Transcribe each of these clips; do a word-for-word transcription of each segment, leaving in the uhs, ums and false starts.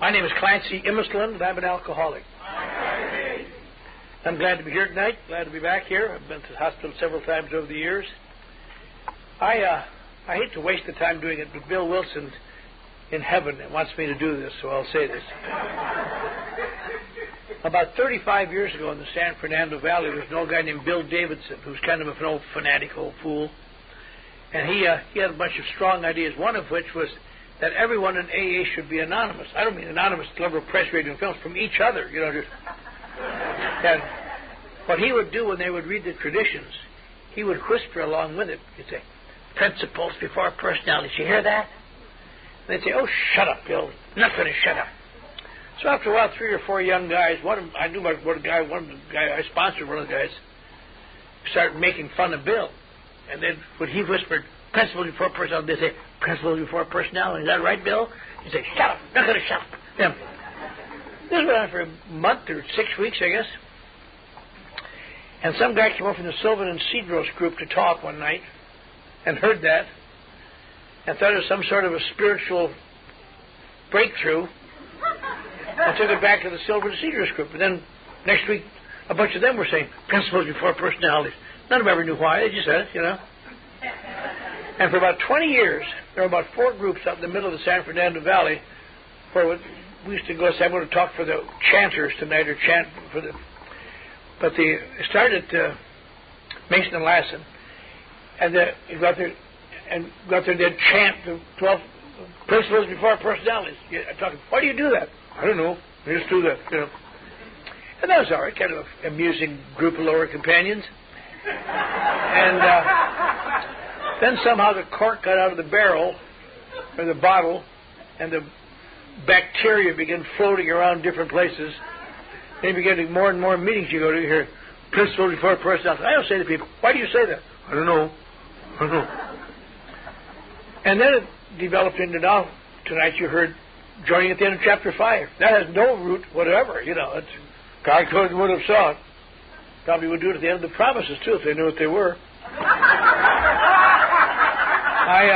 My name is Clancy Imisland, and I'm an alcoholic. I'm glad to be here tonight. Glad to be back here. I've been to the hospital several times over the years. I uh, I hate to waste the time doing it, but Bill Wilson in heaven wants me to do this, so I'll say this. About thirty-five years ago in the San Fernando Valley, there was an old guy named Bill Davidson, who was kind of an old fanatic, old fool. And he uh, he had a bunch of strong ideas, one of which was that everyone in A A should be anonymous. I don't mean anonymous to level of press, radio, and films, from each other, you know. Just, and what he would do when they would read the traditions, he would whisper along with it. He'd say, principles before personalities. You hear that? And they'd say, oh, shut up, Bill. Nothing to shut up. So after a while, three or four young guys, one of them, I knew about one guy, one of the guy I sponsored, one of the guys, started making fun of Bill. And then when he whispered, principles before personality, they'd say, principles before personality. Is that right, Bill? He'd say, shut up. Not going to shut up. Yeah. This went on for a month or six weeks, I guess. And some guy came over from the Sylvan and Cedros group to talk one night and heard that and thought it was some sort of a spiritual breakthrough and took it back to the Sylvan and Cedros group. And then next week, a bunch of them were saying, principles before personalities. None of them ever knew why. They just said it, you know. And for about twenty years, there were about four groups up in the middle of the San Fernando Valley where we used to go say, I'm going to talk for the chanters tonight, or chant for the... But they started uh, Mason and Lassen, and they got there, and got there, they'd chant the twelve principles before personalities. I'm talking, why do you do that? I don't know. I just do that, you know. And that was all right, kind of an amusing group of lower companions. And uh, then somehow the cork got out of the barrel, or the bottle, and the bacteria began floating around different places. Then you begin to more and more meetings you go to, you hear principles before personality. I don't say to people, why do you say that? I don't know. I don't know. And then it developed into now, tonight you heard joining at the end of chapter five. That has no root whatever, you know. It's, God could would have saw it. Probably would do it at the end of the promises, too, if they knew what they were. I,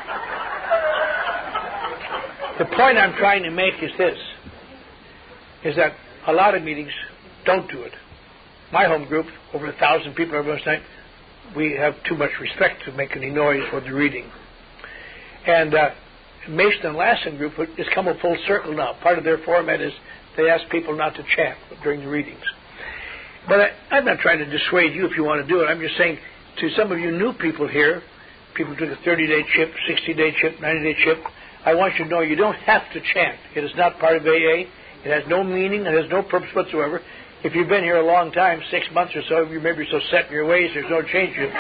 uh, the point I'm trying to make is this, is that a lot of meetings don't do it. My home group, over a thousand people every night, we have too much respect to make any noise when they're reading. And uh, Mason and Lassen group has come a full circle now. Part of their format is they ask people not to chant during the readings. But I, I'm not trying to dissuade you if you want to do it. I'm just saying to some of you new people here, people who took a thirty-day chip, sixty-day chip, ninety-day chip, I want you to know you don't have to chant. It is not part of A A. It has no meaning. It has no purpose whatsoever. If you've been here a long time, six months or so, you may be so set in your ways, there's no change. But,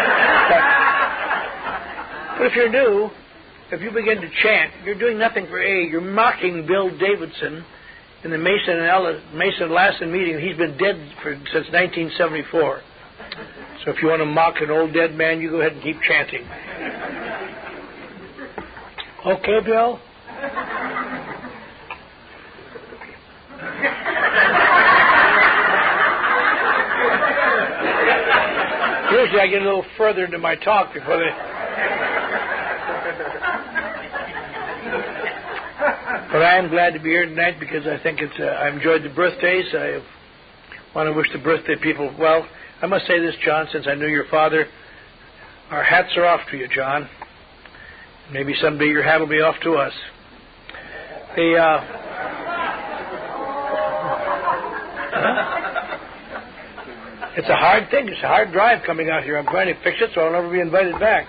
but if you're new, if you begin to chant, you're doing nothing for A A. You're mocking Bill Davidson in the Mason and Ella, Mason Lassen meeting. He's been dead for, since nineteen seventy-four. So if you want to mock an old dead man, you go ahead and keep chanting. Okay, Bill? Usually I get a little further into my talk before they... But I am glad to be here tonight because I think it's... Uh, I enjoyed the birthdays. I want to wish the birthday people well. I must say this, John, since I knew your father. Our hats are off to you, John. Maybe someday your hat will be off to us. The... Uh, It's a hard thing. It's a hard drive coming out here. I'm trying to fix it so I'll never be invited back.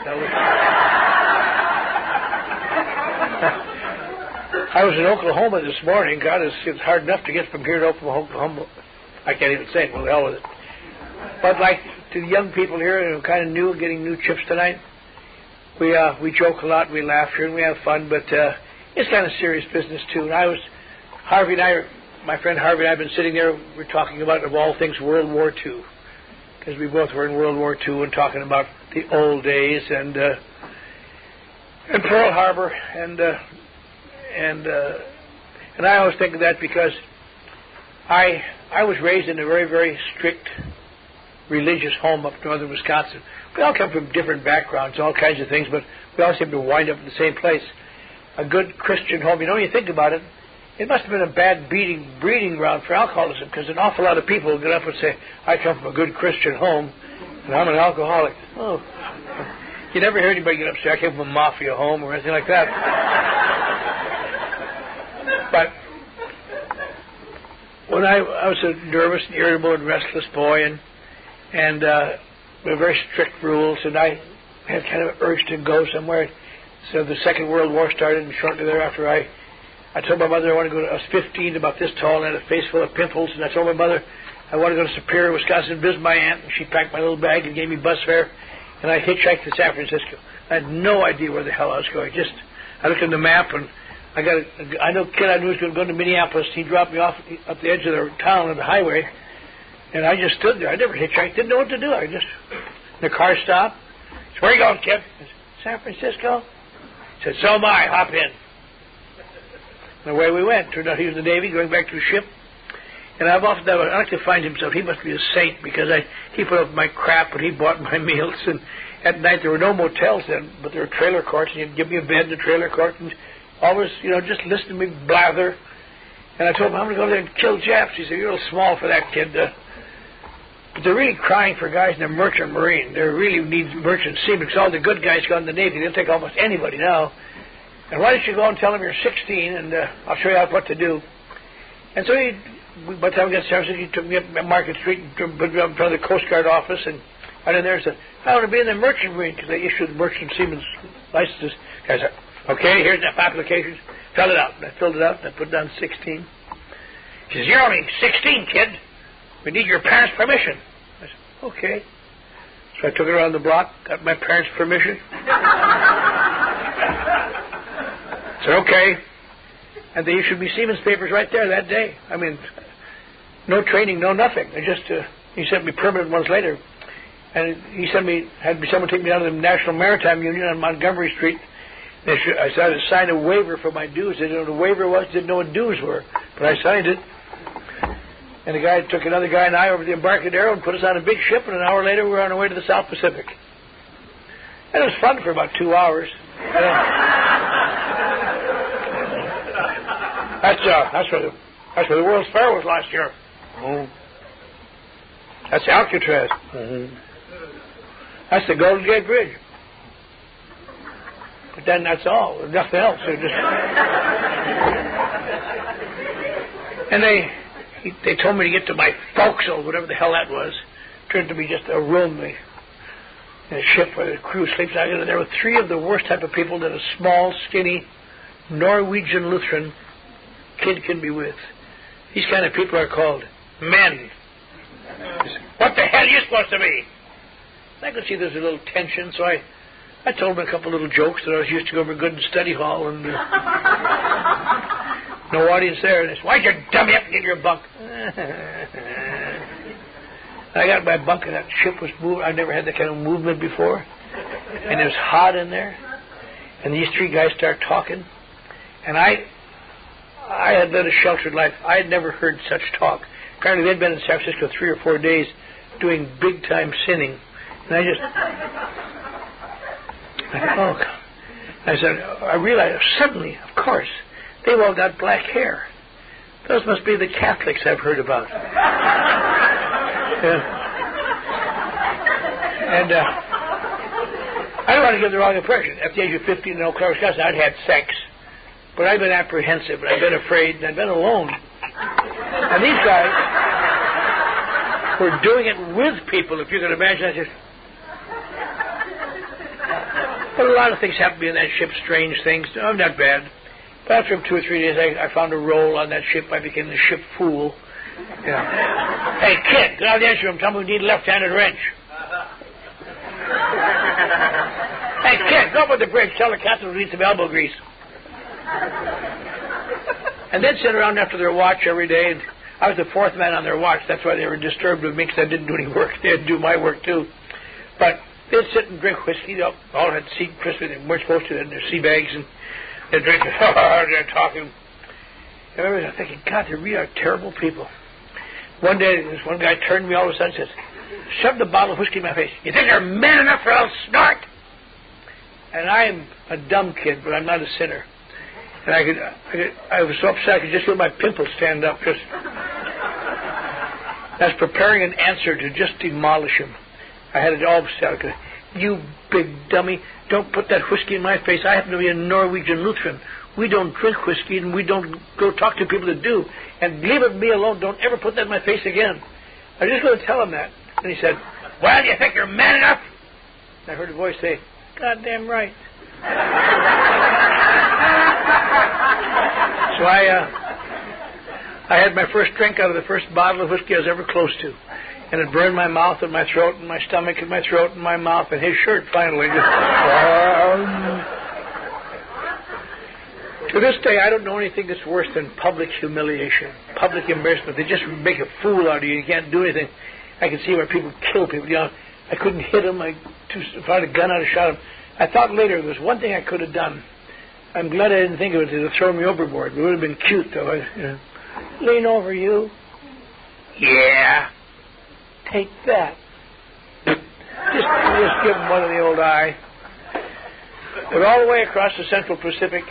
I was in Oklahoma this morning. God, it's, it's hard enough to get from here to Oklahoma. I can't even say it. Well, the hell with it. But like to the young people here who are kind of new, getting new chips tonight, we uh, we joke a lot, we laugh here, and we have fun. But uh, it's kind of serious business too. And I was Harvey and I are. My friend Harvey and I have been sitting there, we're talking about, of all things, World War Two. Because we both were in World War Two and talking about the old days and uh, and Pearl Harbor. And uh, and uh, and I always think of that because I I was raised in a very, very strict religious home up northern Wisconsin. We all come from different backgrounds, all kinds of things, but we all seem to wind up in the same place. A good Christian home, you know, when you think about it, it must have been a bad beating, breeding ground for alcoholism, because an awful lot of people would get up and say, I come from a good Christian home, and I'm an alcoholic. Oh. You never hear anybody get up and say, I came from a mafia home or anything like that. But when I, I was a nervous and irritable and restless boy, and and uh, we had very strict rules, and I had kind of an urge to go somewhere. So the Second World War started, and shortly thereafter I, I told my mother I wanted to go to, I was fifteen, about this tall, and had a face full of pimples, and I told my mother I wanted to go to Superior, Wisconsin, and visit my aunt, and she packed my little bag and gave me bus fare, and I hitchhiked to San Francisco. I had no idea where the hell I was going. Just, I looked at the map, and I got a, I know a kid I knew was going to go to Minneapolis. He dropped me off up the edge of the town on the highway, and I just stood there. I never hitchhiked, didn't know what to do. I just, the car stopped. He said, where are you going, kid? I said, San Francisco. He said, so am I, hop in. And away we went. Turned out he was in the Navy, going back to his ship. And I've often thought, I like to find himself. He must be a saint, because I he put up my crap and he bought my meals. And at night there were no motels then, but there were trailer courts, and he'd give me a bed in the trailer court, and always, you know, just listen to me blather. And I told him, I'm going to go there and kill Japs. He said, you're a little small for that, kid. Uh, but they're really crying for guys in the merchant marine. They really need merchant seamen, because all the good guys go in the Navy. They'll take almost anybody now. And why don't you go and tell them you're sixteen, and uh, I'll show you what to do. And so he, by the time we got to San Francisco, he took me up Market Street and put me up in front of the Coast Guard office, and right in there and said, I want to be in the merchant marine, because they issued merchant seamen's licenses. I said, okay, here's the applications. Fill it out. And I filled it out, and I put down sixteen. He says, you're only sixteen, kid. We need your parents' permission. I said, okay. So I took it around the block, got my parents' permission. I said, okay. And they issued me Siemens papers right there that day. I mean, no training, no nothing. They just, uh, he sent me permanent ones later. And he sent me, had someone take me down to the National Maritime Union on Montgomery Street. They should, I started to sign a waiver for my dues. They didn't know what a waiver was, didn't know what dues were. But I signed it. And the guy took another guy and I over the Embarcadero and put us on a big ship, and an hour later we were on our way to the South Pacific. And it was fun for about two hours. And, uh, That's uh, that's where the that's where the World's Fair was last year. Mm-hmm. That's Alcatraz. Mm-hmm. That's the Golden Gate Bridge. But then that's all. There's nothing else. Just... and they they told me to get to my forecastle, whatever the hell that was. Turned to be just a room in a ship where the crew sleeps. I got in there with three of the worst type of people that a small, skinny Norwegian Lutheran kid can be with. These kind of people are called men. What the hell are you supposed to be? I could see there's a little tension, so I, I told him a couple little jokes that I was used to go over good in study hall, and uh, no audience there. And I said, why'd you dummy up and get your bunk? I got my bunk, and that ship was moving. I never had that kind of movement before. And it was hot in there. And these three guys start talking. And I... I had led a sheltered life. I had never heard such talk. Apparently they'd been in San Francisco three or four days doing big-time sinning. And I just... I thought, oh, God. I said, I realized suddenly, of course, they've all got black hair. Those must be the Catholics I've heard about. Yeah. And uh, I don't want to give the wrong impression. At the age of fifteen in Eau Claire, Wisconsin, I'd had sex. But I've been apprehensive, and I've been afraid, and I've been alone. And these guys were doing it with people, if you can imagine. I just... But a lot of things happened to me in that ship, strange things. I'm not bad. But after two or three days, I, I found a role on that ship. I became the ship fool. You know. Hey, kid, get out of the engine room. Tell me we need a left-handed wrench. Hey, kid, go up on the bridge. Tell the captain we need some elbow grease. And they'd sit around after their watch every day. And I was the fourth man on their watch. That's why they were disturbed with me, because I didn't do any work. They had to do my work, too. But they'd sit and drink whiskey. They all had sea crispy. They weren't supposed to in their sea bags. And they'd drink it. They're talking. And I was thinking, God, they really are terrible people. One day, this one guy turned to me all of a sudden and says, shoved a bottle of whiskey in my face. You think you're man enough for a little snort? And I'm a dumb kid, but I'm not a sinner. And I could, I could, I was so upset I could just feel my pimples stand up. Just, I was preparing an answer to just demolish him. I had it all set. I could, you big dummy, don't put that whiskey in my face. I happen to be a Norwegian Lutheran. We don't drink whiskey, and we don't go talk to people that do. And leave it me alone. Don't ever put that in my face again. I was just going to tell him that. And he said, well, do you think you're man enough? And I heard a voice say, goddamn right. So I, uh, I had my first drink out of the first bottle of whiskey I was ever close to. And it burned my mouth and my throat and my stomach and my throat and my mouth and his shirt finally just... To this day, I don't know anything that's worse than public humiliation, public embarrassment. They just make a fool out of you. You can't do anything. I can see why people kill people. You know, I couldn't hit him. I, if I had a gun, I'd have shot him. I thought later there was one thing I could have done. I'm glad I didn't think of it to throw me overboard. It would have been cute, though. I, you know, lean over, you. Yeah. Take that. Just, just give him one of the old eye. But all the way across the Central Pacific,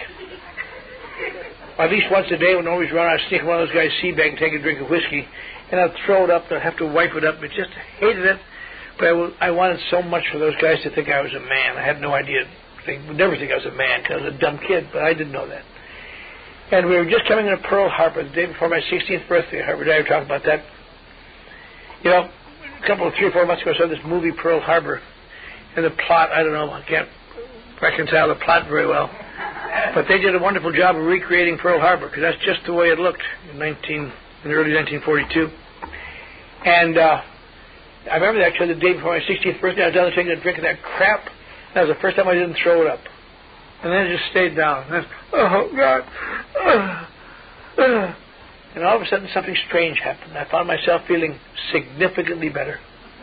at least once a day when I always run, I'd sneak one of those guys' sea bag and take a drink of whiskey, and I'd throw it up, and I'd have to wipe it up. I just hated it. But I, w- I wanted so much for those guys to think I was a man. I had no idea. They would never think I was a man because I was a dumb kid, but I didn't know that. And we were just coming into Pearl Harbor the day before my sixteenth birthday. Harvard I talked about that. You know, a couple of three or four months ago, I saw this movie Pearl Harbor, and the plot, I don't know, I can't reconcile the plot very well, but they did a wonderful job of recreating Pearl Harbor because that's just the way it looked in nineteen in the early nineteen forty-two. And uh, I remember that actually the day before my sixteenth birthday, I was down there taking a drink of that crap. That was the first time I didn't throw it up, and then it just stayed down. And, oh God! Uh, uh. And all of a sudden, something strange happened. I found myself feeling significantly better.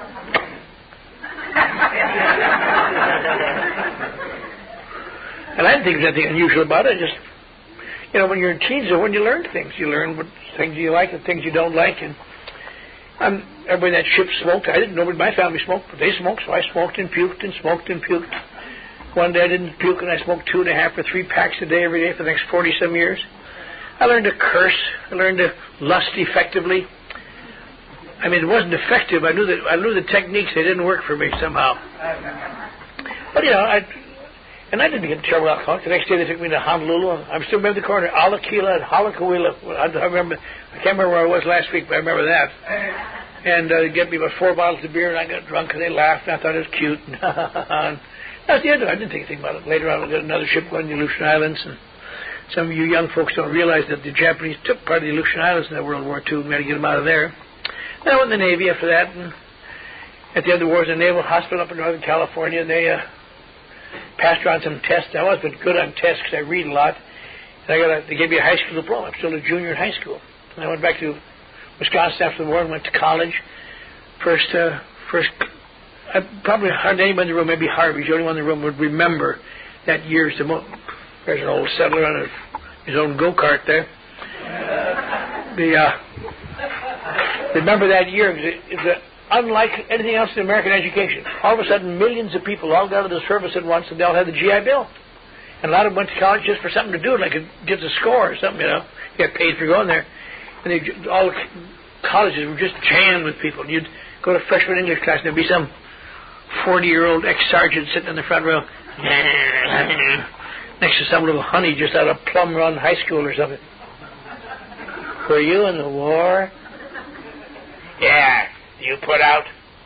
And I didn't think there was anything unusual about it. I just, you know, when you're in teens, when you learn things, you learn what things you like and things you don't like. And um, everybody in that ship smoked. I didn't know my family smoked, but they smoked, so I smoked and puked and smoked and puked. One day I didn't puke, and I smoked two and a half or three packs a day every day for the next forty-some years. I learned to curse. I learned to lust effectively. I mean, it wasn't effective. I knew that I knew the techniques. They didn't work for me somehow. But you know, I and I didn't get in trouble with alcohol. The next day they took me to Honolulu. I still remember the corner, Alakila and Halakawila. I remember. I can't remember where I was last week, but I remember that. And uh, they gave me about four bottles of beer, and I got drunk, and they laughed, and I thought it was cute. And that's the end of it. I didn't think anything about it. Later on, I got another ship going to the Aleutian Islands, and some of you young folks don't realize that the Japanese took part of the Aleutian Islands in that World War Two and we had to get them out of there. Then I went in the Navy after that, and at the end of the war, I was in a naval hospital up in Northern California, and they uh, passed around some tests. I always been good on tests because I read a lot. And I got a, they gave me a high school diploma. I'm still a junior in high school. And I went back to Wisconsin after the war and went to college. First, uh, first, I probably hardly anybody in the room, maybe Harvey's the only one in the room would remember that year's the most. There's an old settler on a, his own go-kart there. The, uh, remember that year, it, it's unlike anything else in American education. All of a sudden, millions of people all got out of the service at once, and they all had the G I Bill. And a lot of them went to college just for something to do, like it gets a score or something, you know. You got paid for going there. And they, all the colleges were just jammed with people. You'd go to freshman English class, and there'd be some forty-year-old ex-sergeant sitting in the front row. Next to some little honey just out of Plum Run High School or something. Were you in the war? Yeah. You put out?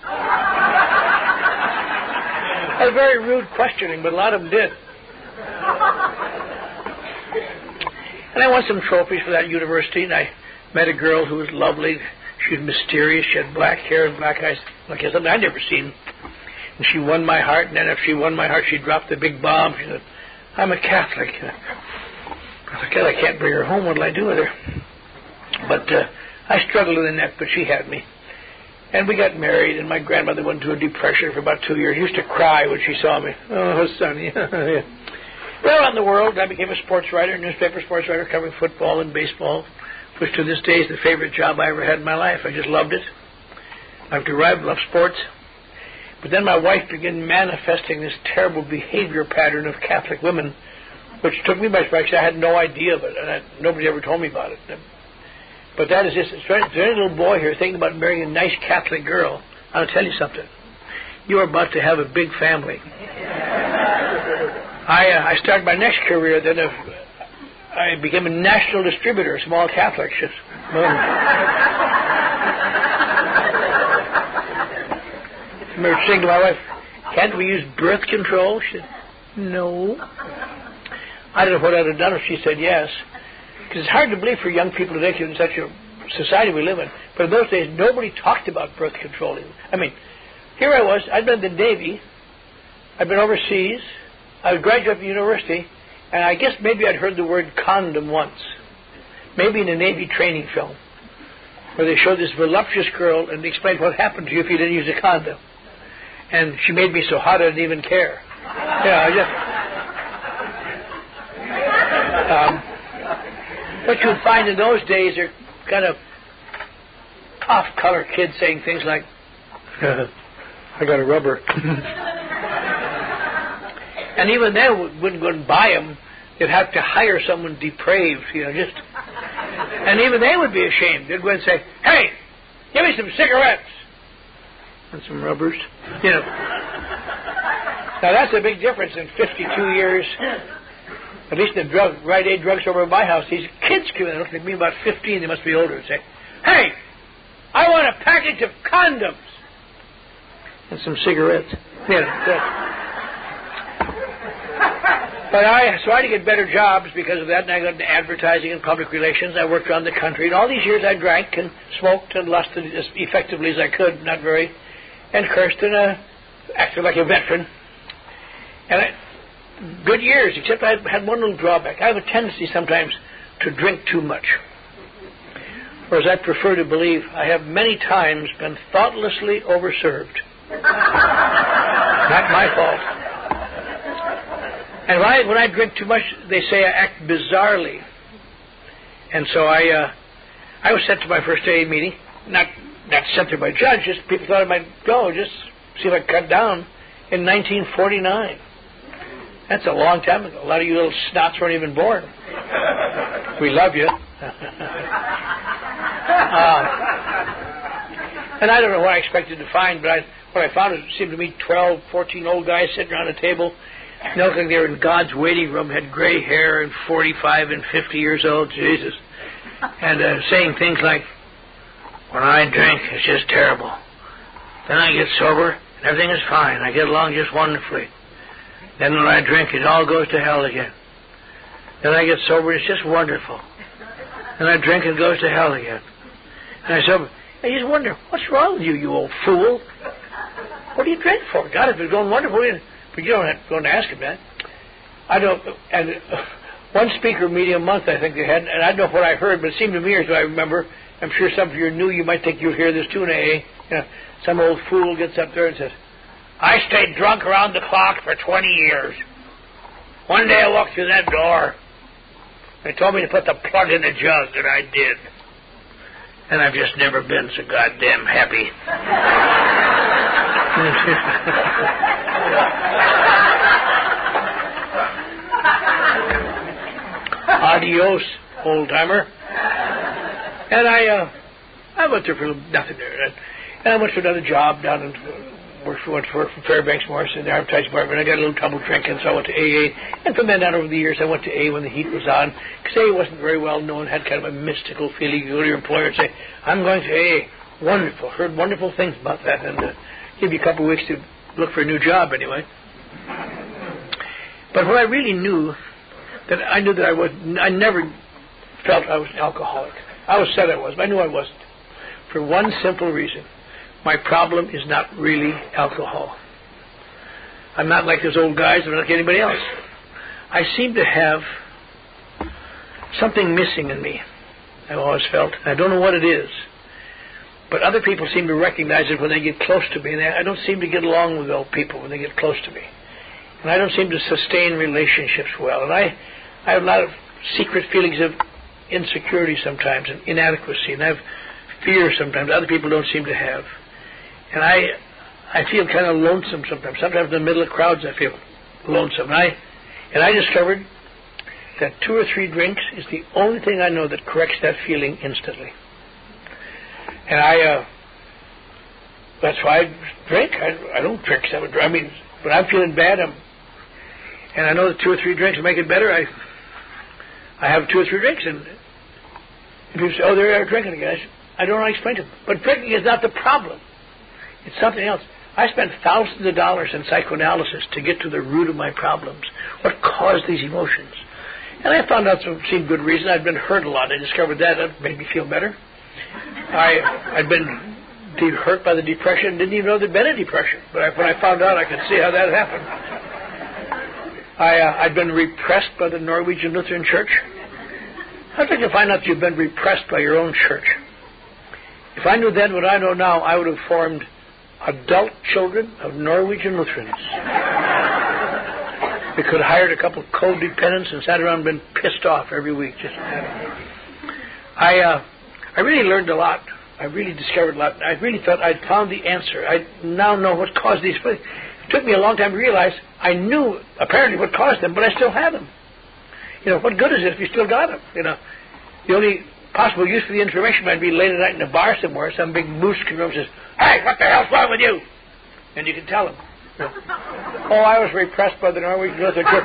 A very rude questioning, but a lot of them did. And I won some trophies for that university, and I met a girl who was lovely. She was mysterious. She had black hair and black eyes, like something I'd never seen. And she won my heart, and then after she won my heart, she dropped the big bomb. She said, I'm a Catholic. I said, I can't bring her home. What'll I do with her? But uh, I struggled in the net, but she had me. And we got married, and my grandmother went into a depression for about two years. She used to cry when she saw me. Oh, Sonny. Yeah. Well, around the world, I became a sports writer, newspaper sports writer, covering football and baseball, which to this day is the favorite job I ever had in my life. I just loved it. I've derived love sports. But then my wife began manifesting this terrible behavior pattern of Catholic women which took me by surprise. I had no idea of it, and I, nobody ever told me about it. But that is just, there's any little boy here thinking about marrying a nice Catholic girl. I'll tell you something. You are about to have a big family. I uh, I started my next career, then if I became a national distributor of small Catholics. Just, boom. I remember saying to my wife, can't we use birth control? She said, no. I don't know what I'd have done if she said yes. Because it's hard to believe for young people today in such a society we live in. But in those days, nobody talked about birth control. I mean, here I was, I'd been in the Navy, I'd been overseas, I was graduate from university, and I guess maybe I'd heard the word condom once. Maybe in a Navy training film, where they showed this voluptuous girl and explained what happened to you if you didn't use a condom. And she made me so hot I didn't even care. Yeah, I just... Um, what you'd find in those days are kind of off-color kids saying things like, I got a rubber. And even then, wouldn't go and buy them. You'd have to hire someone depraved, you know, just... And even they would be ashamed. They'd go and say, hey, give me some cigarettes. And some rubbers, you know. Now, that's a big difference in fifty-two years. At least in the drug, Rite Aid drugstore at my house, these kids come in, look at me about fifteen, they must be older, and say, hey, I want a package of condoms. And some cigarettes. You know, but I, so I had to get better jobs because of that, and I got into advertising and public relations. I worked around the country, and all these years I drank and smoked and lusted as effectively as I could, not very, and cursed and uh, acted like a veteran. And I, good years, except I had one little drawback. I have a tendency sometimes to drink too much. Whereas I prefer to believe I have many times been thoughtlessly overserved. Not my fault. And when I, when I drink too much, they say I act bizarrely. And so I uh, I was sent to my first A A meeting, not not sent there by judge, just people thought I might go, just see if I could cut down, in nineteen forty-nine. That's a long time ago. A lot of you little snots weren't even born. We love you. uh, and I don't know what I expected to find, but I, what I found, it seemed to me twelve, fourteen old guys sitting around a table, looking they were in God's waiting room, had gray hair and forty-five and fifty years old, Jesus, and uh, saying things like, when I drink, it's just terrible. Then I get sober, and everything is fine. I get along just wonderfully. Then when I drink, it all goes to hell again. Then I get sober, it's just wonderful. Then I drink, and it goes to hell again. And I sober. I just wonder, what's wrong with you, you old fool? What do you drink for? God, if it's going wonderful, but you don't have to go and ask him that. I don't, and uh, one speaker meeting a month, I think they had, and I don't know what I heard, but it seemed to me, as I remember, I'm sure some of you are new, you might think you'll hear this too in A A. You know, some old fool gets up there and says, I stayed drunk around the clock for twenty years. One day I walked through that door. They told me to put the plug in the jug, and I did. And I've just never been so goddamn happy. Adios, old-timer. And I uh, I went there for nothing there. And I went to another job down in... Worked for, went to work for Fairbanks Morrison in the advertising department. I got a little trouble drinking, so I went to A A. And from then on over the years, I went to A A when the heat was on. Because A A wasn't very well known, had kind of a mystical feeling. You go to your employer and say, I'm going to A A. Wonderful. Heard wonderful things about that. And uh, give you a couple of weeks to look for a new job anyway. But what I really knew, that I knew that I was, I never felt I was an alcoholic. I always said I was, but I knew I wasn't. For one simple reason. My problem is not really alcohol. I'm not like those old guys. I'm not like anybody else. I seem to have something missing in me. I've always felt. I don't know what it is. But other people seem to recognize it when they get close to me. And I don't seem to get along with old people when they get close to me. And I don't seem to sustain relationships well. And I, I have a lot of secret feelings of insecurity sometimes and inadequacy. And I have fear sometimes other people don't seem to have. And I I feel kind of lonesome sometimes. Sometimes in the middle of crowds I feel lonesome. And I, and I discovered that two or three drinks is the only thing I know that corrects that feeling instantly. And I, uh, that's why I drink. I, I don't drink seven drinks. I mean, when I'm feeling bad, I'm, and I know that two or three drinks will make it better, I I have two or three drinks, and people say, oh, they're drinking again. I don't know how to explain to them. But drinking is not the problem. It's something else. I spent thousands of dollars in psychoanalysis to get to the root of my problems. What caused these emotions? And I found out some seemed good reason. I'd been hurt a lot. I discovered that. That made me feel better. I, I'd been de- hurt by the depression. Didn't even know there'd been a depression. But I, when I found out, I could see how that happened. I, uh, I'd been repressed by the Norwegian Lutheran Church. I'd like to find out if you've been repressed by your own church. If I knew then what I know now, I would have formed adult children of Norwegian Lutherans. We could have hired a couple of codependents and sat around and been pissed off every week. Just I, uh, I really learned a lot. I really discovered a lot. I really thought I'd found the answer. I now know what caused these. It took me a long time to realize I knew apparently what caused them, but I still have them. You know, what good is it if you still got them? You know, the only possible use for the information might be late at night in a bar somewhere. Some big moose comes over and says, "Hey, what the hell's wrong with you?" And you can tell him. You know, oh, I was repressed by the Norwegian Lutheran Church.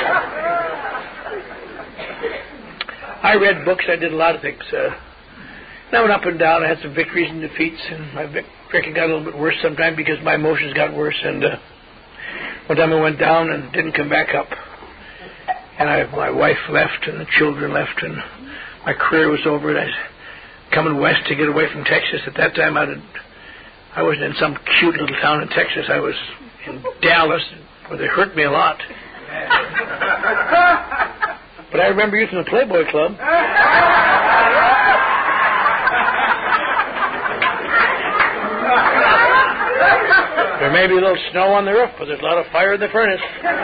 I read books. I did a lot of things. Uh, and I went up and down. I had some victories and defeats, and my drinking got a little bit worse sometimes because my emotions got worse. And uh, one time I went down and didn't come back up. And I, my wife left, and the children left, and my career was over. And I was coming west to get away from Texas. At that time, I, did, I wasn't in some cute little town in Texas. I was in Dallas, where they hurt me a lot. But I remember using the Playboy Club. There may be a little snow on the roof, but there's a lot of fire in the furnace.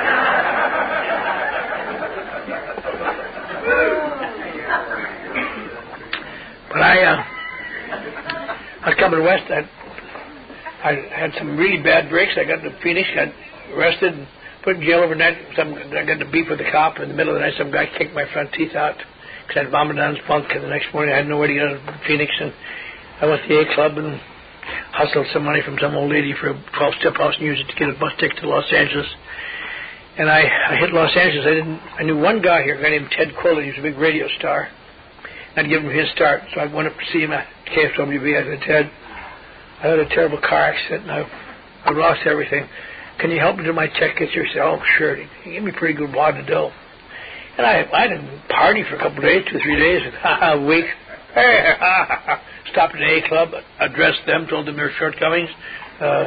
But I, uh, I was coming west. I, I had some really bad breaks. I got to Phoenix, got arrested, and put in jail overnight. Some, I got to beef with the cop in the middle of the night. Some guy kicked my front teeth out because I'd vomited on his bunk. And the next morning, I had nowhere to get out of Phoenix, and I went to the A Club and hustled some money from some old lady for a twelve-step house and used it to get a bus ticket to Los Angeles. And I, I hit Los Angeles. I didn't. I knew one guy here, a guy named Ted Quillen. He was a big radio star. I'd give him his start. So I went up to see him at K F W B. I said, Ted, I had a terrible car accident, and I, I lost everything. Can you help me to my check? He said, oh, sure. He gave me a pretty good wad of dough. And I, I didn't party for a couple of days, two or three days, a week. Stopped at an A Club, addressed them, told them their shortcomings. Uh,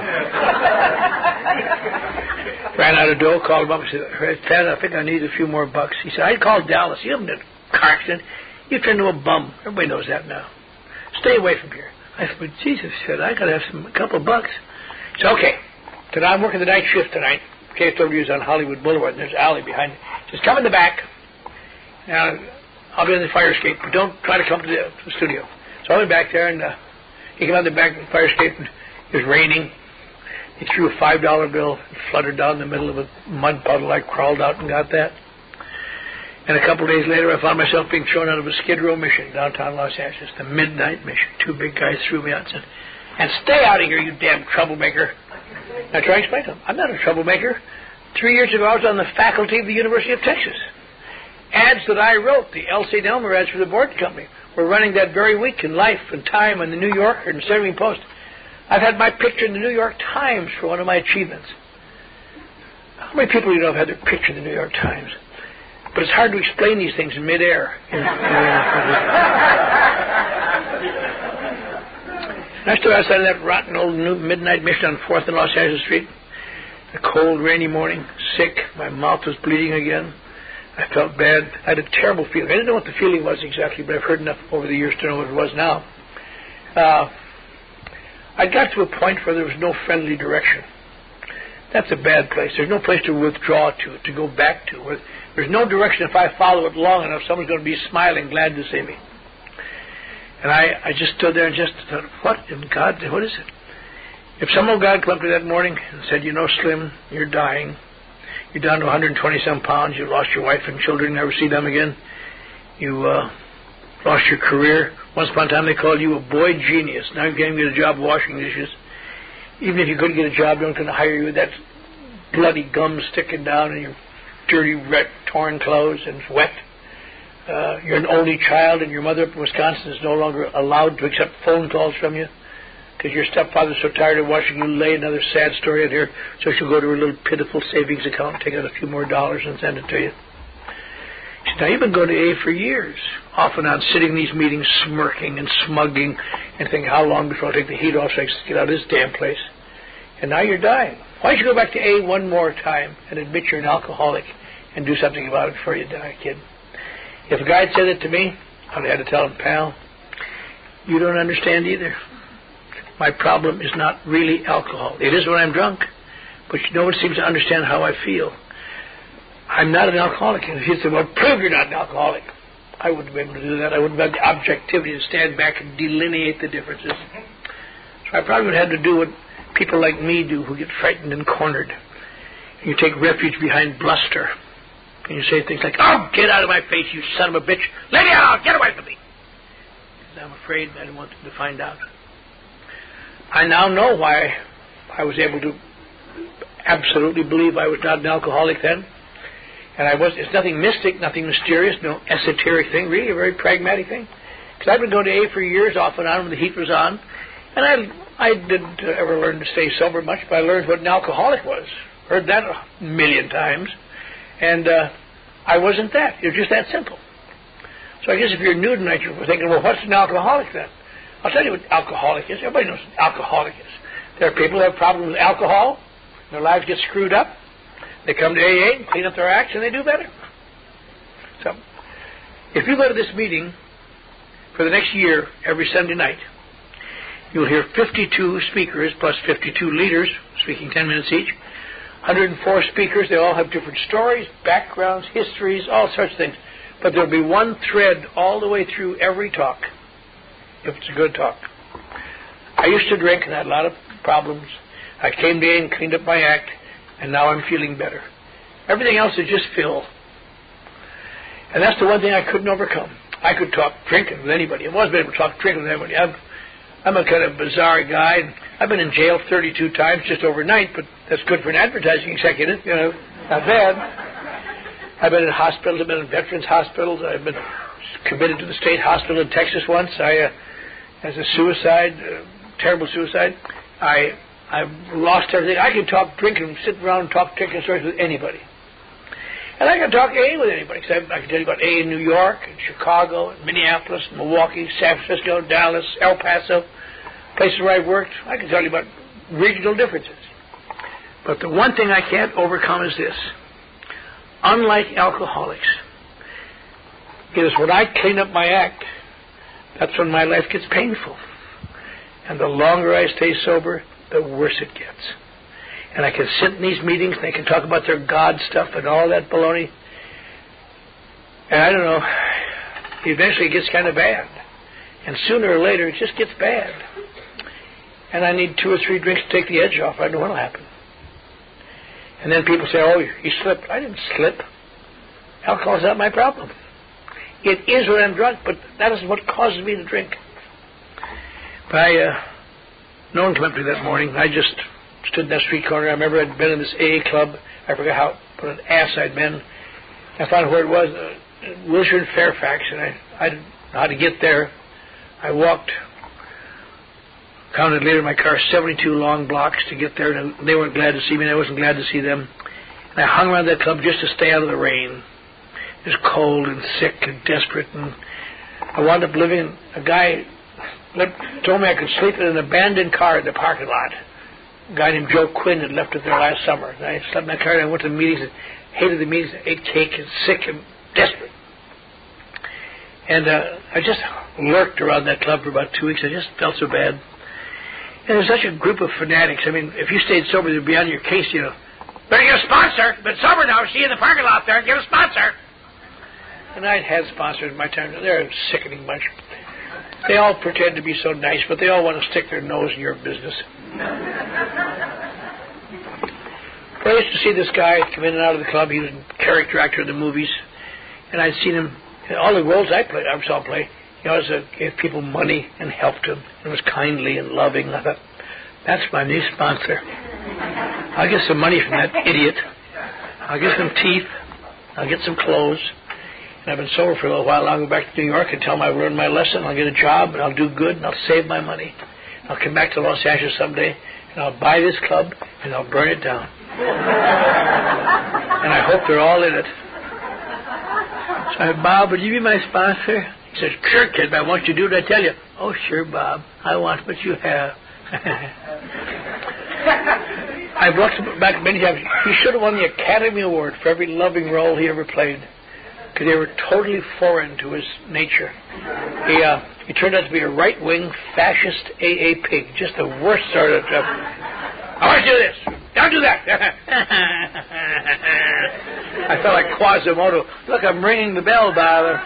ran out of dough, called him up and said, Ted, I think I need a few more bucks. He said, I called Dallas. You haven't had a car accident. You turned into a bum. Everybody knows that now. Stay away from here. I said, but Jesus, said, I got to have some, a couple of bucks. He said, okay. Tonight, I'm working the night shift tonight. K F W is on Hollywood Boulevard, and there's an alley behind it. Just come in the back. Now, I'll be in the fire escape, but don't try to come to the, to the studio. So I went back there, and uh, he came out the back of the fire escape, and it was raining. He threw a five dollar bill and fluttered down the middle of a mud puddle. I crawled out and got that. And a couple of days later, I found myself being thrown out of a Skid Row mission downtown Los Angeles, the midnight mission. Two big guys threw me out and said, and stay out of here, you damn troublemaker. Now, try to explain to them. I'm not a troublemaker. Three years ago, I was on the faculty of the University of Texas. Ads that I wrote, the L C Delmer ads for the board company, were running that very week in Life and Time and the New Yorker and the Saturday Evening Post. I've had my picture in the New York Times for one of my achievements. How many people do you know have had their picture in the New York Times? But it's hard to explain these things in midair. And I stood outside of that rotten old new midnight mission on fourth and Los Angeles Street. A cold, rainy morning, sick. My mouth was bleeding again. I felt bad. I had a terrible feeling. I didn't know what the feeling was exactly, but I've heard enough over the years to know what it was now. Uh, I got to a point where there was no friendly direction. That's a bad place. There's no place to withdraw to, to go back to. Where there's no direction. If I follow it long enough, someone's going to be smiling, glad to see me. And I, I just stood there and just thought, what in God, what is it? If some old God came up to me that morning and said, you know, Slim, you're dying. You're down to one hundred twenty some pounds. You lost your wife and children. Never see them again. You uh, lost your career. Once upon a time, they called you a boy genius. Now you can't get a job washing dishes. Even if you couldn't get a job, they're not going to hire you with that bloody gum sticking down in your dirty, red, torn clothes and it's wet. Uh, you're an only child, and your mother up in Wisconsin is no longer allowed to accept phone calls from you because your stepfather's so tired of watching you lay another sad story out here, so she'll go to her little pitiful savings account, take out a few more dollars, and send it to you. She said, now you've been going to A for years, off and on, sitting in these meetings, smirking and smugging, and thinking, how long before I take the heat off so I can get out of this damn place? And now you're dying. Why don't you go back to A one more time and admit you're an alcoholic and do something about it before you die, kid? If a guy had said it to me, I'd have had to tell him, pal, you don't understand either. My problem is not really alcohol. It is when I'm drunk, but no one seems to understand how I feel. I'm not an alcoholic. And if he said, well, prove you're not an alcoholic, I wouldn't be able to do that. I wouldn't have the objectivity to stand back and delineate the differences. So I probably would have had to do what people like me do who get frightened and cornered. You take refuge behind bluster. And you say things like, oh, get out of my face, you son of a bitch. Let me out. Get away from me. Because I'm afraid I don't want them to find out. I now know why I was able to absolutely believe I was not an alcoholic then. And I was, it's nothing mystic, nothing mysterious, no esoteric thing, really a very pragmatic thing. Because I've been going to A for years off and on when the heat was on. And I, I didn't ever learn to stay sober much, but I learned what an alcoholic was. Heard that a million times. And uh, I wasn't that. It was just that simple. So I guess if you're new tonight, you're thinking, well, what's an alcoholic then? I'll tell you what alcoholic is. Everybody knows what alcoholic is. There are people who have problems with alcohol. Their lives get screwed up. They come to A A and clean up their acts, and they do better. So if you go to this meeting for the next year, every Sunday night, you'll hear fifty-two speakers plus fifty-two leaders speaking ten minutes each. one hundred four speakers. They all have different stories, backgrounds, histories, all sorts of things. But there'll be one thread all the way through every talk, if it's a good talk. I used to drink and had a lot of problems. I came in and cleaned up my act, and now I'm feeling better. Everything else is just fill. And that's the one thing I couldn't overcome. I could talk drinking with anybody. I wasn't able to talk drinking with anybody. I'm, I'm a kind of bizarre guy. And I've been in jail thirty-two times just overnight, but that's good for an advertising executive. You know, not bad. I've been in hospitals. I've been in veterans hospitals. I've been committed to the state hospital in Texas once. I, uh, as a suicide, uh, terrible suicide. I, I've lost everything. I can talk drinking and sit around and talk drinking stories with anybody. And I can talk A A with anybody. Cause I, I can tell you about A A in New York, and Chicago, and Minneapolis, and Milwaukee, San Francisco, Dallas, El Paso, places where I've worked. I can tell you about regional differences. But the one thing I can't overcome is this. Unlike alcoholics, it is when I clean up my act, that's when my life gets painful. And the longer I stay sober, the worse it gets. And I can sit in these meetings and they can talk about their God stuff and all that baloney. And I don't know, eventually it gets kind of bad. And sooner or later it just gets bad. And I need two or three drinks to take the edge off. I don't know what will happen. And then people say, oh, he slipped. I didn't slip. Alcohol is not my problem. It is when I'm drunk, but that isn't what causes me to drink. But I, uh, no one came up to me that morning. I just stood in that street corner. I remember I'd been in this A A club. I forgot how, what an ass I'd been. I found where it was, uh, Wilshire and Fairfax, and I, I didn't know how to get there. I walked, counted later in my car, seventy-two long blocks to get there, and they weren't glad to see me, and I wasn't glad to see them. And I hung around that club just to stay out of the rain. It was cold and sick and desperate, and I wound up living, a guy told me I could sleep in an abandoned car in the parking lot. A guy named Joe Quinn had left it there last summer. And I slept in that car, and I went to the meetings, and hated the meetings, and ate cake, and sick and desperate. And uh, I just lurked around that club for about two weeks. I just felt so bad. And there's such a group of fanatics. I mean, if you stayed sober, they'd be on your case, you know. Better get a sponsor. Been sober now. See you in the parking lot there. Get a sponsor. And I'd had sponsors in my time. They're a sickening bunch. They all pretend to be so nice, but they all want to stick their nose in your business. Well, I used to see this guy come in and out of the club. He was a character actor in the movies. And I'd seen him, all the roles I played, I saw him play, he always uh, gave people money and helped them. And was kindly and loving. I thought, that's my new sponsor. I'll get some money from that idiot. I'll get some teeth. I'll get some clothes. And I've been sober for a little while. I'll go back to New York and tell him I've learned my lesson. I'll get a job, and I'll do good, and I'll save my money. I'll come back to Los Angeles someday, and I'll buy this club, and I'll burn it down. And I hope they're all in it. So I said, Bob, would you be my sponsor? He says, sure, kid, but I want you to do what I tell you. Oh, sure, Bob. I want what you have. I've looked back many times. He should have won the Academy Award for every loving role he ever played, because they were totally foreign to his nature. He, uh, he turned out to be a right-wing fascist A A pig, just the worst sort of stuff. I want you to do this. Don't do that. I felt like Quasimodo. Look, I'm ringing the bell, Bob.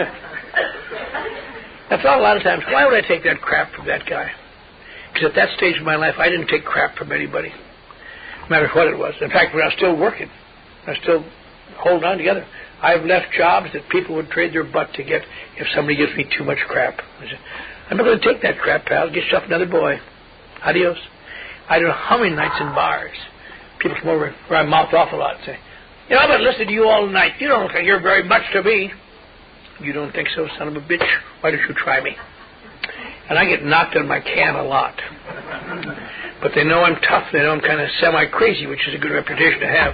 I thought a lot of times, why would I take that crap from that guy? Because at that stage of my life, I didn't take crap from anybody, no matter what it was. In fact, when I was still working, I was still holding on together. I've left jobs that people would trade their butt to get if somebody gives me too much crap. I said, I'm not going to take that crap, pal. Get yourself another boy. Adios. I don't know how many nights in bars people come over where I mouth off a lot and say, you know, I've been listening to you all night. You don't think you're very much to me. You don't think so, son of a bitch? Why don't you try me? And I get knocked on my can a lot. But they know I'm tough. They know I'm kind of semi-crazy, which is a good reputation to have.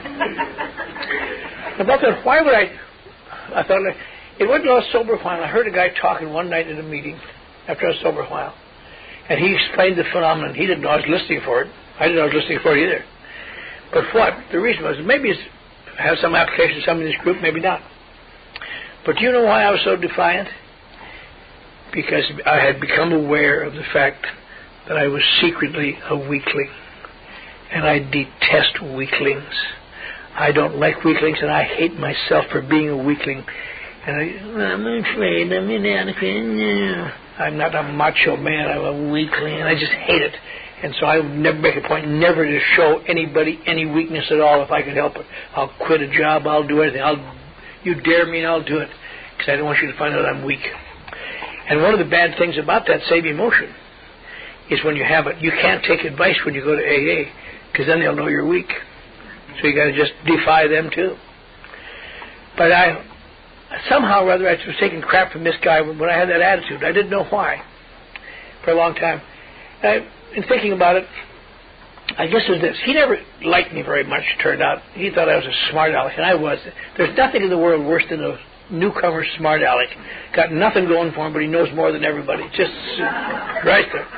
About that, why would I... I thought, it wasn't I was sober a while. I heard a guy talking one night at a meeting after I was sober a while. And he explained the phenomenon. He didn't know I was listening for it. I didn't know I was listening for it either. But what? The reason was, maybe it has some application to some in this group, maybe not. But do you know why I was so defiant? Because I had become aware of the fact that I was secretly a weakling. And I detest weaklings. I don't like weaklings, and I hate myself for being a weakling. And I, I'm afraid, I'm inadequate. I'm not a macho man, I'm a weakling, and I just hate it. And so I would never make a point never to show anybody any weakness at all if I could help it. I'll quit a job, I'll do anything. I'll, you dare me and I'll do it, because I don't want you to find out I'm weak. And one of the bad things about that same emotion is when you have it, you can't take advice when you go to A A, because then they'll know you're weak. So you got to just defy them too. But I, somehow or other, I was taking crap from this guy when I had that attitude. I didn't know why for a long time. I, in thinking about it, I guess it was this. He never liked me very much, it turned out. He thought I was a smart aleck, and I was. There's nothing in the world worse than a newcomer smart aleck. Got nothing going for him, but he knows more than everybody. Just uh, right there.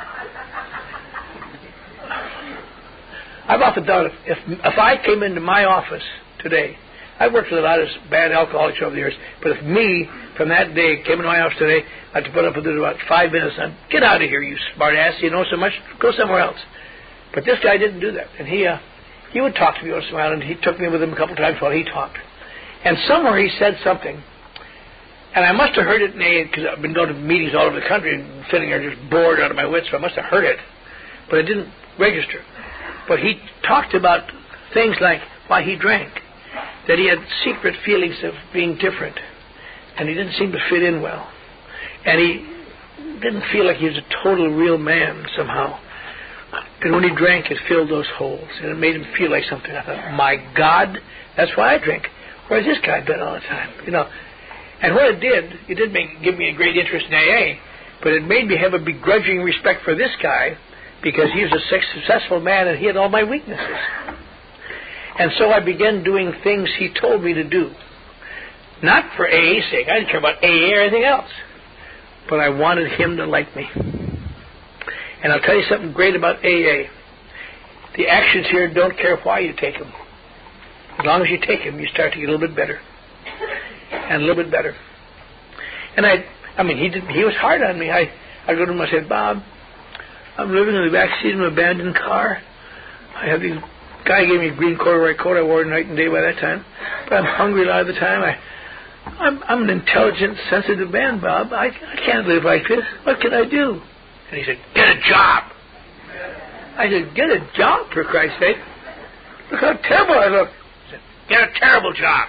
I've often thought if, if if I came into my office today, I've worked with a lot of bad alcoholics over the years, but if me, from that day, came into my office today, I'd have to put up with it about five minutes, and I'd, get out of here, you smart ass, you know so much, go somewhere else. But this guy didn't do that, and he uh, he would talk to me once in a while, and he took me with him a couple times while he talked. And somewhere he said something, and I must have heard it in A A, because I've been going to meetings all over the country and sitting there just bored out of my wits, so I must have heard it, but it didn't register. But he talked about things like why he drank, that he had secret feelings of being different, and he didn't seem to fit in well. And he didn't feel like he was a total real man somehow. And when he drank, it filled those holes, and it made him feel like something. I thought, my God, that's why I drink. Where's this guy been all the time? You know. And what it did, it did make, give me a great interest in A A, but it made me have a begrudging respect for this guy, because he was a successful man and he had all my weaknesses. And so I began doing things he told me to do. Not for A A's sake. I didn't care about A A or anything else. But I wanted him to like me. And I'll tell you something great about A A. The actions here don't care why you take them. As long as you take them, you start to get a little bit better. And a little bit better. And I, I mean, he did, he was hard on me. I, I'd go to him and I said, Bob, I'm living in the back seat of an abandoned car. I have these... Guy gave me a green corduroy coat I wore night and day by that time. But I'm hungry a lot of the time. I, I'm, I'm an intelligent, sensitive man, Bob. I, I can't live like this. What can I do? And he said, get a job. I said, get a job, for Christ's sake. Look how terrible I look. I said, get a terrible job.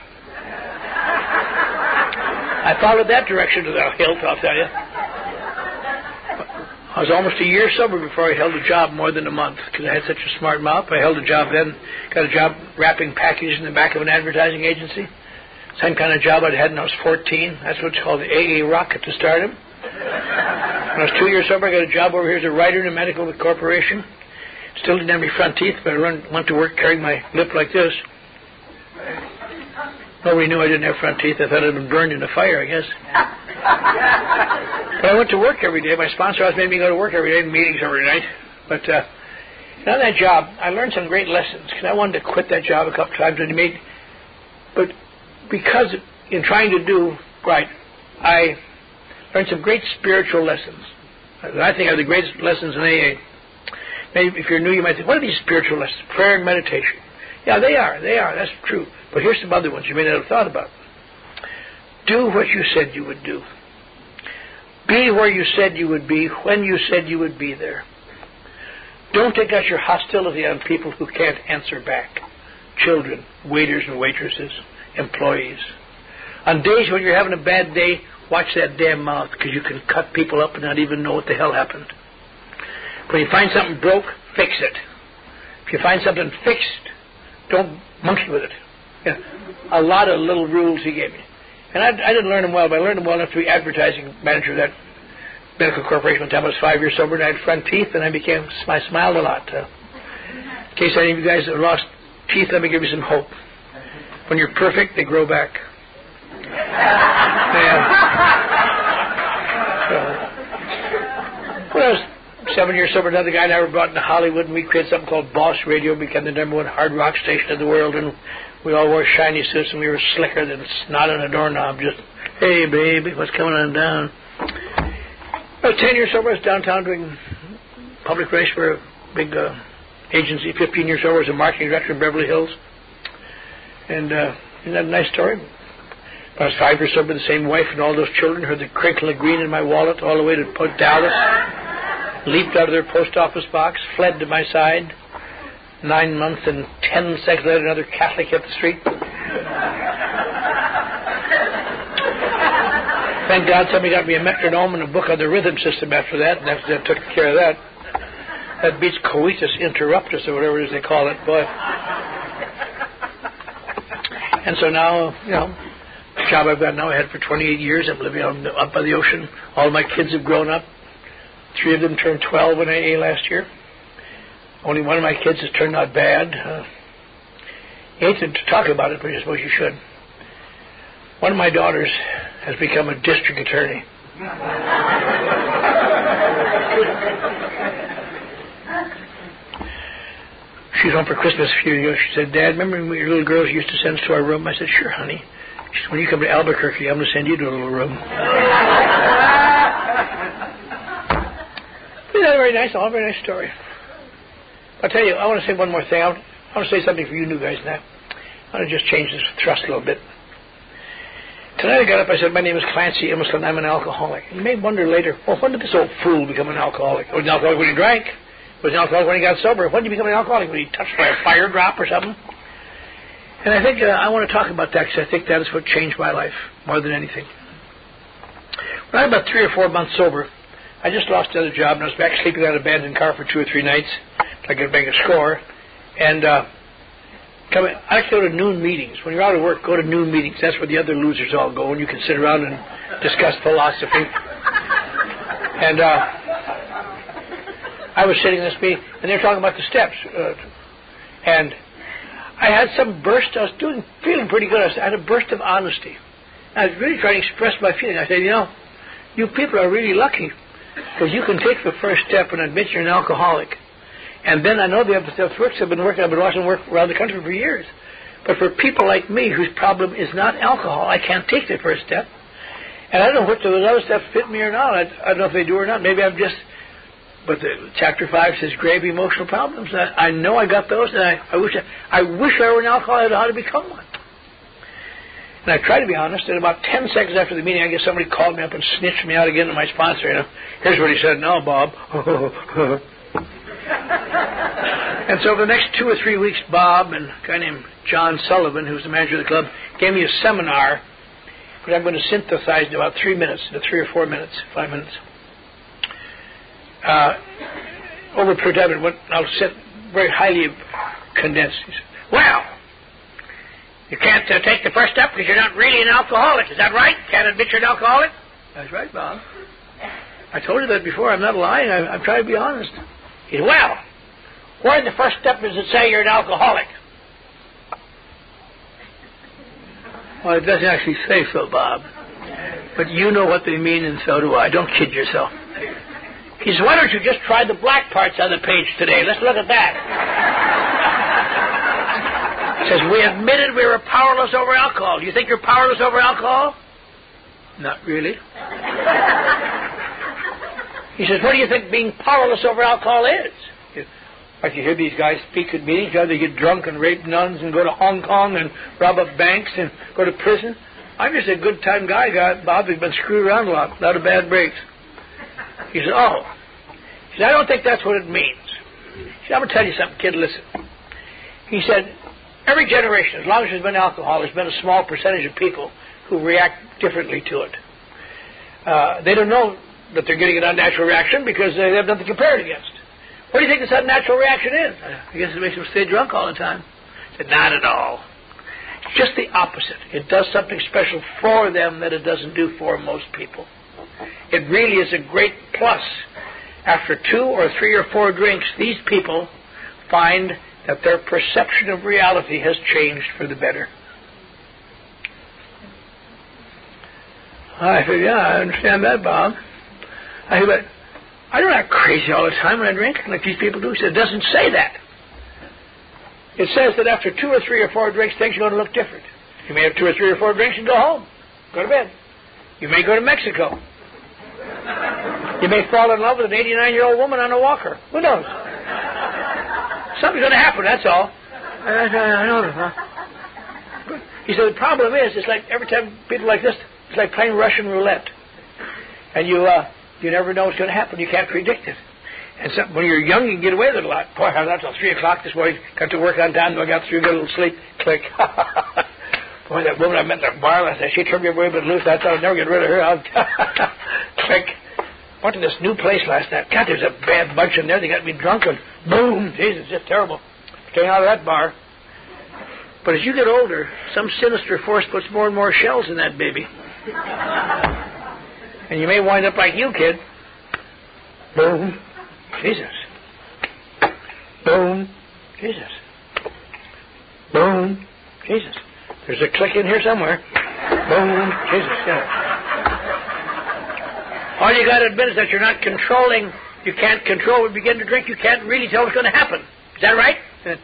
I followed that direction to the hilt, I'll tell you. I was almost a year sober before I held a job more than a month because I had such a smart mouth. I held a job then, got a job wrapping packages in the back of an advertising agency. Same kind of job I'd had when I was fourteen. That's what's called the A A rocket to stardom. When I was two years sober, I got a job over here as a writer in a medical corporation. Still didn't have any front teeth, but I run, went to work carrying my lip like this. Nobody knew I didn't have front teeth. I thought I'd been burned in a fire, I guess. But I went to work every day. My sponsor always made me go to work every day and meetings every night. But uh, on that job, I learned some great lessons because I wanted to quit that job a couple times. And he made, but because in trying to do right, I learned some great spiritual lessons. I think are the greatest lessons in A A. Maybe if you're new, you might think, what are these spiritual lessons? Prayer and meditation. Yeah, they are. They are. That's true. But here's some other ones you may not have thought about. Do what you said you would do. Be where you said you would be, when you said you would be there. Don't take out your hostility on people who can't answer back. Children, waiters and waitresses, employees. On days when you're having a bad day, watch that damn mouth because you can cut people up and not even know what the hell happened. When you find something broke, fix it. If you find something fixed, don't monkey with it. Yeah. A lot of little rules he gave me. And I, I didn't learn them well, but I learned them well enough to be advertising manager of that medical corporation. One time I was five years sober and I had front teeth, and I became, I smiled a lot. Uh, in case any of you guys have lost teeth, let me give you some hope. When you're perfect, they grow back. Yeah. So, when I was seven years sober, another guy and I were brought into Hollywood, and we created something called Boss Radio, became the number one hard rock station in the world, and we all wore shiny suits, and we were slicker than snot on a doorknob. Just, hey, baby, what's coming on down? About ten years sober, I was downtown doing public relations for a big uh, agency. Fifteen years sober, I was a marketing director in Beverly Hills. And uh, isn't that a nice story? When I was five years sober, the same wife and all those children heard the crinkle of green in my wallet all the way to Dallas, leaped out of their post office box, fled to my side. Nine months and ten seconds later, another Catholic hit the street. Thank God somebody got me a metronome and a book on the rhythm system after that, and after that took care of that. That beats coitus interruptus or whatever it is they call it, boy. And so now, you know, the job I've got now I had for twenty-eight years. I'm living on, up by the ocean. All my kids have grown up. Three of them turned twelve in A A last year. Only one of my kids has turned out bad. Uh, you hate to talk about it, but I suppose you should. One of my daughters has become a district attorney. She was home for Christmas a few years ago. She said, Dad, remember when your little girls used to send us to our room? I said, sure, honey. She said, when you come to Albuquerque, I'm going to send you to a little room. Isn't that very nice? A very nice story. I'll tell you, I want to say one more thing. I want, I want to say something for you new guys now. I want to just change this thrust a little bit. Tonight I got up, I said, my name is Clancy Emerson, I'm an alcoholic. You may wonder later, well, when did this old fool become an alcoholic? Was he an alcoholic when he drank? Was he an alcoholic when he got sober? When did he become an alcoholic? When he touched by a fire drop or something? And I think uh, I want to talk about that because I think that is what changed my life more than anything. When I was about three or four months sober, I just lost the other job, and I was back sleeping on an abandoned car for two or three nights. I could make a score. And uh, come in, I like to go to noon meetings. When you're out of work, go to noon meetings. That's where the other losers all go, and you can sit around and discuss philosophy. And uh, I was sitting in this meeting, and they were talking about the steps. Uh, and I had some burst. I was doing, feeling pretty good. I had a burst of honesty. I was really trying to express my feeling. I said, you know, you people are really lucky because you can take the first step and admit you're an alcoholic. And then I know the other stuff works. I've been working, I've been watching work around the country for years. But for people like me whose problem is not alcohol, I can't take the first step. And I don't know which of those other steps fit me or not. I, I don't know if they do or not. Maybe I'm just, but the, chapter five says grave emotional problems. I, I know I got those, and I, I wish I, I wish I were an alcoholic. I know how to become one. And I try to be honest, and about ten seconds after the meeting, I guess somebody called me up and snitched me out again to my sponsor. You know, here's what he said. No, Bob. And so for the next two or three weeks, Bob and a guy named John Sullivan, who's the manager of the club, gave me a seminar, which I'm going to synthesize in about three minutes, into three or four minutes, five minutes. Uh, over per time, what I'll sit very highly condensed. He said, well, you can't uh, take the first step because you're not really an alcoholic. Is that right? Can't admit you're an alcoholic? That's right, Bob. I told you that before. I'm not lying. I, I'm trying to be honest. He said, well, where in the first step does it say you're an alcoholic? Well, it doesn't actually say so, Bob. But you know what they mean, and so do I. Don't kid yourself. He says, why don't you just try the black parts on the page today? Let's look at that. He says, we admitted we were powerless over alcohol. Do you think you're powerless over alcohol? Not really. He says, what do you think being powerless over alcohol is? Like you hear these guys speak at meetings, how they get drunk and rape nuns and go to Hong Kong and rob up banks and go to prison. I'm just a good time guy, guy. Bob has been screwed around a lot, a lot of bad breaks. He said, oh. He said, I don't think that's what it means. He said, I'm going to tell you something, kid, listen. He said, every generation, as long as there's been alcohol, there's been a small percentage of people who react differently to it. Uh, they don't know that they're getting an unnatural reaction because they have nothing to compare it against. What do you think this unnatural reaction is? I guess it makes them stay drunk all the time. I said, not at all. It's just the opposite. It does something special for them that it doesn't do for most people. It really is a great plus. After two or three or four drinks, these people find that their perception of reality has changed for the better. I said, yeah, I understand that, Bob. I said, but I don't act crazy all the time when I drink, like these people do. He said, it doesn't say that. It says that after two or three or four drinks, things are going to look different. You may have two or three or four drinks and go home, go to bed. You may go to Mexico. You may fall in love with an eighty-nine-year-old woman on a walker. Who knows? Something's going to happen, that's all. I know that, huh? He said, the problem is, it's like every time people like this, it's like playing Russian roulette. And you, uh, you never know what's going to happen. You can't predict it. And so, when you're young, you can get away with it a lot. Boy, I was out till three o'clock this morning. Got to work on time. I got through, got a little sleep. Click. Boy, that woman I met in the bar last night, she turned me away but loose. I thought I'd never get rid of her. I'll click. Went to this new place last night. God, there's a bad bunch in there. They got me drunk and boom. Jesus, just terrible. Staying out of that bar. But as you get older, some sinister force puts more and more shells in that baby. And you may wind up like you, kid. Boom. Jesus. Boom. Jesus. Boom. Jesus. There's a click in here somewhere. Boom. Jesus. Yeah. All you got to admit is that you're not controlling. You can't control when you begin to drink. You can't really tell what's going to happen. Is that right?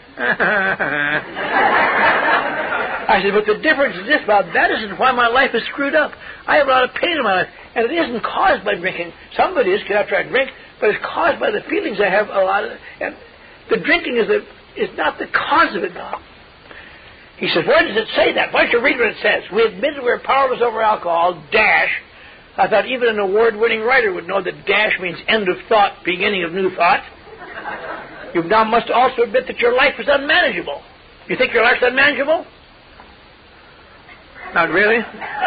I said, but the difference is this, Bob. That isn't why my life is screwed up. I have a lot of pain in my life, and it isn't caused by drinking. Some of it is after I drink, but it's caused by the feelings I have a lot of. And the drinking is the is not the cause of it, Bob. He says, where does it say that? Why don't you read what it says? We admitted we're powerless over alcohol, dash. I thought even an award-winning writer would know that dash means end of thought, beginning of new thought. You now must also admit that your life is unmanageable. You think your life's unmanageable? Not really.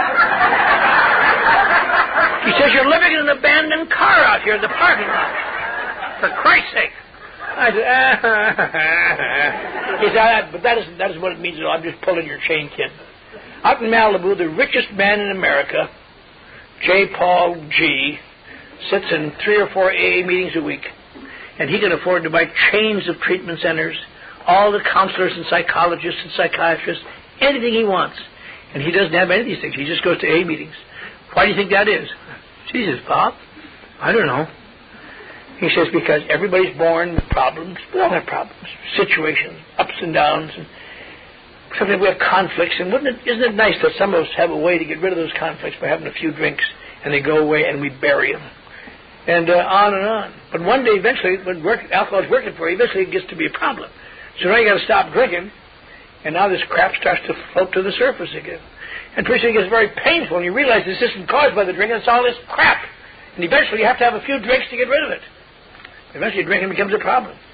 He says you're living in an abandoned car out here in the parking lot. For Christ's sake. I said, ah. He said, ah, but that isn't, that isn't what it means at all. I'm just pulling your chain, kid. Out in Malibu, the richest man in America, J. Paul G., sits in three or four A A meetings a week. And he can afford to buy chains of treatment centers, all the counselors and psychologists and psychiatrists, anything he wants. And he doesn't have any of these things. He just goes to A A meetings. Why do you think that is? Jesus, Bob, I don't know. He says because everybody's born with problems. We all have problems, situations, ups and downs. And sometimes we have conflicts. And wouldn't it, isn't it nice that some of us have a way to get rid of those conflicts by having a few drinks, and they go away and we bury them? And uh, on and on. But one day, eventually, when work, alcohol is working for you, eventually it gets to be a problem. So now you got to stop drinking, and now this crap starts to float to the surface again. And pretty soon it gets very painful, and you realize this isn't caused by the drinking, it's all this crap. And eventually you have to have a few drinks to get rid of it. Eventually drinking becomes a problem.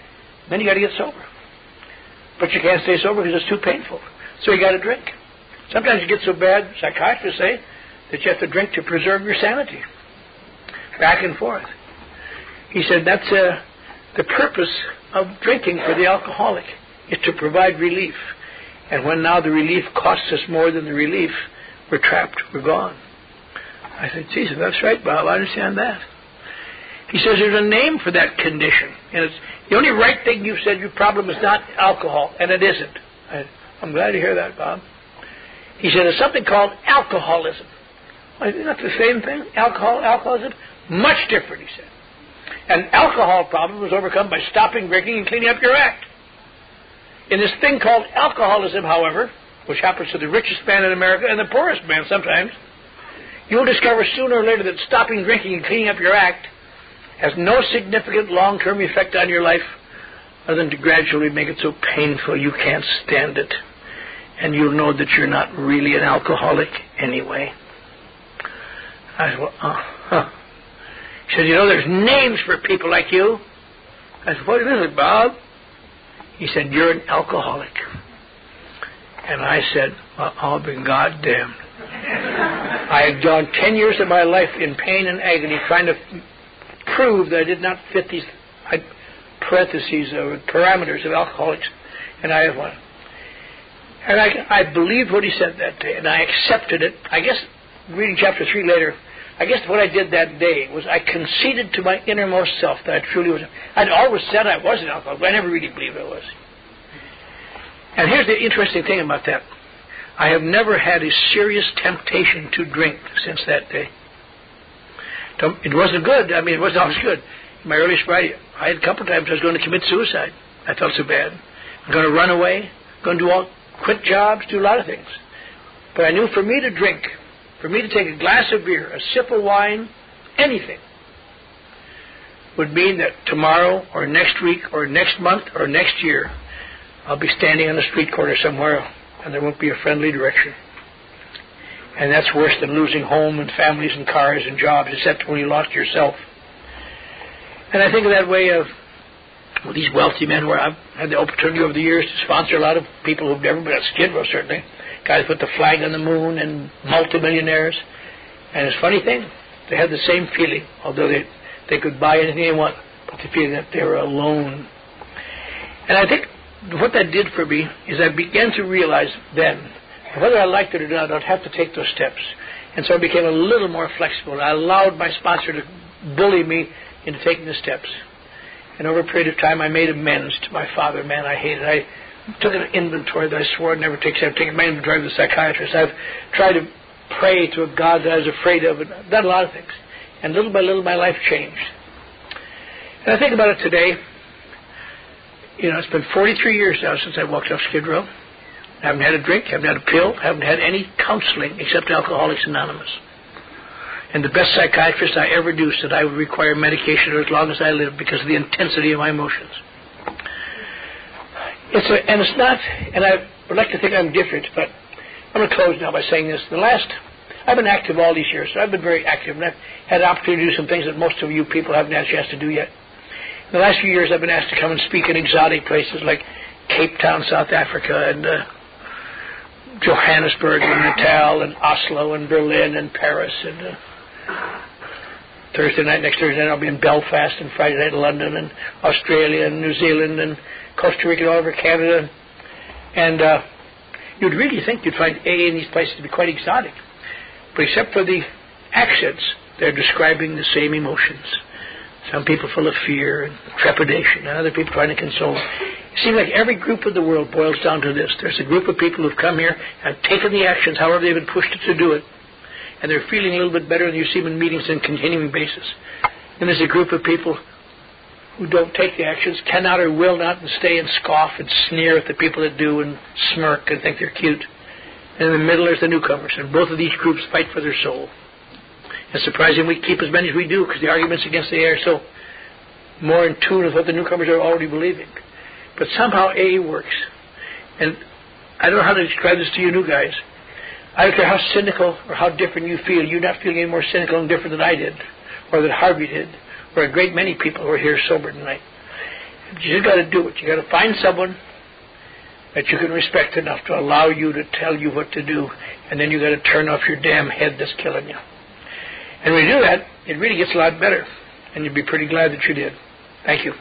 Then you got to get sober. But you can't stay sober because it's too painful. So you got to drink. Sometimes it gets so bad, psychiatrists say, that you have to drink to preserve your sanity. Back and forth. He said that's uh, the purpose of drinking for the alcoholic, is to provide relief. And when now the relief costs us more than the relief, we're trapped, we're gone. I said, Jesus, that's right, Bob, I understand that. He says there's a name for that condition. And it's the only right thing you've said, your problem is not alcohol, and it isn't. I, I'm glad to hear that, Bob. He said there's something called alcoholism. Well, isn't that the same thing? Alcohol, alcoholism? Much different, he said. An alcohol problem was overcome by stopping drinking and cleaning up your act. In this thing called alcoholism, however, which happens to the richest man in America and the poorest man sometimes, you'll discover sooner or later that stopping drinking and cleaning up your act has no significant long-term effect on your life other than to gradually make it so painful you can't stand it. And you'll know that you're not really an alcoholic anyway. I said, well, uh, huh. He said, you know, there's names for people like you. I said, what is it, Bob? He said, you're an alcoholic. And I said, well, I'll be goddamned. I had gone ten years of my life in pain and agony trying to prove that I did not fit these parentheses or parameters of alcoholics. And I have one. And I, I believed what he said that day, and I accepted it. I guess, reading chapter three later, I guess what I did that day was I conceded to my innermost self that I truly was. I'd always said I was an alcoholic, but I never really believed I was. And here's the interesting thing about that. I have never had a serious temptation to drink since that day. It wasn't good. I mean, it wasn't always good. In my early sobriety, I had a couple of times I was going to commit suicide. I felt so bad. I'm going to run away, going to do all, quit jobs, do a lot of things. But I knew for me to drink, for me to take a glass of beer, a sip of wine, anything, would mean that tomorrow or next week or next month or next year, I'll be standing on a street corner somewhere and there won't be a friendly direction. And that's worse than losing home and families and cars and jobs, except when you lost yourself. And I think of that way of well, these wealthy men where I've had the opportunity over the years to sponsor a lot of people who've never been at Skid Row, certainly. Guys put the flag on the moon and multimillionaires. And it's a funny thing. They had the same feeling, although they, they could buy anything they want, but the feeling that they were alone. And I think what that did for me is I began to realize then, whether I liked it or not, I'd have to take those steps. And so I became a little more flexible. I allowed my sponsor to bully me into taking the steps. And over a period of time, I made amends to my father, man I hated. I took an inventory that I swore I'd never take. I've taken my inventory with the psychiatrist. I've tried to pray to a God that I was afraid of. And I've done a lot of things. And little by little, my life changed. And I think about it today. You know, it's been forty-three years now since I walked off Skid Row. I haven't had a drink, haven't had a pill, haven't had any counseling except Alcoholics Anonymous. And the best psychiatrist I ever knew said I would require medication as long as I lived because of the intensity of my emotions. It's a, and it's not, and I would like to think I'm different, but I'm going to close now by saying this. The last, I've been active all these years, so I've been very active, and I've had an opportunity to do some things that most of you people haven't had a chance to do yet. In the last few years, I've been asked to come and speak in exotic places like Cape Town, South Africa, and uh, Johannesburg, and Natal, and Oslo, and Berlin, and Paris, and uh, Thursday night, next Thursday night, I'll be in Belfast, and Friday night in London, and Australia, and New Zealand, and Costa Rica, and all over Canada. And uh, you'd really think you'd find A A in these places to be quite exotic. But except for the accents, they're describing the same emotions. Some people full of fear and trepidation, and other people trying to console. It seems like every group of the world boils down to this. There's a group of people who've come here and taken the actions, however they've been pushed to do it, and they're feeling a little bit better than you see them in meetings on a continuing basis. And there's a group of people who don't take the actions, cannot or will not, and stay and scoff and sneer at the people that do and smirk and think they're cute. And in the middle there's the newcomers, and both of these groups fight for their soul. It's surprising we keep as many as we do because the arguments against the A A are so more in tune with what the newcomers are already believing. But somehow A A works. And I don't know how to describe this to you new guys. I don't care how cynical or how different you feel. You're not feeling any more cynical and different than I did, or that Harvey did, or a great many people who are here sober tonight. You just got to do it. You got to find someone that you can respect enough to allow you to tell you what to do, and then you got to turn off your damn head that's killing you. And when you do that, it really gets a lot better, and you'll be pretty glad that you did. Thank you.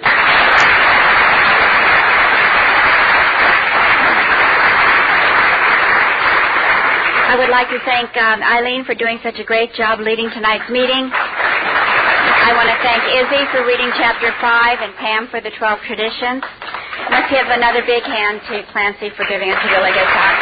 I would like to thank um, Eileen for doing such a great job leading tonight's meeting. I want to thank Izzy for reading Chapter five and Pam for the twelve Traditions. Let's give another big hand to Clancy for giving us a really good talk.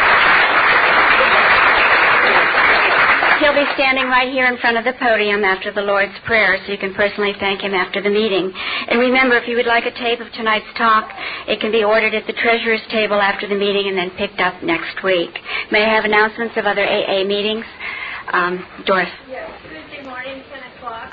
He'll be standing right here in front of the podium after the Lord's Prayer, so you can personally thank him after the meeting. And remember, if you would like a tape of tonight's talk, it can be ordered at the treasurer's table after the meeting and then picked up next week. May I have announcements of other A A meetings? Um, Doris. Yes, Tuesday morning.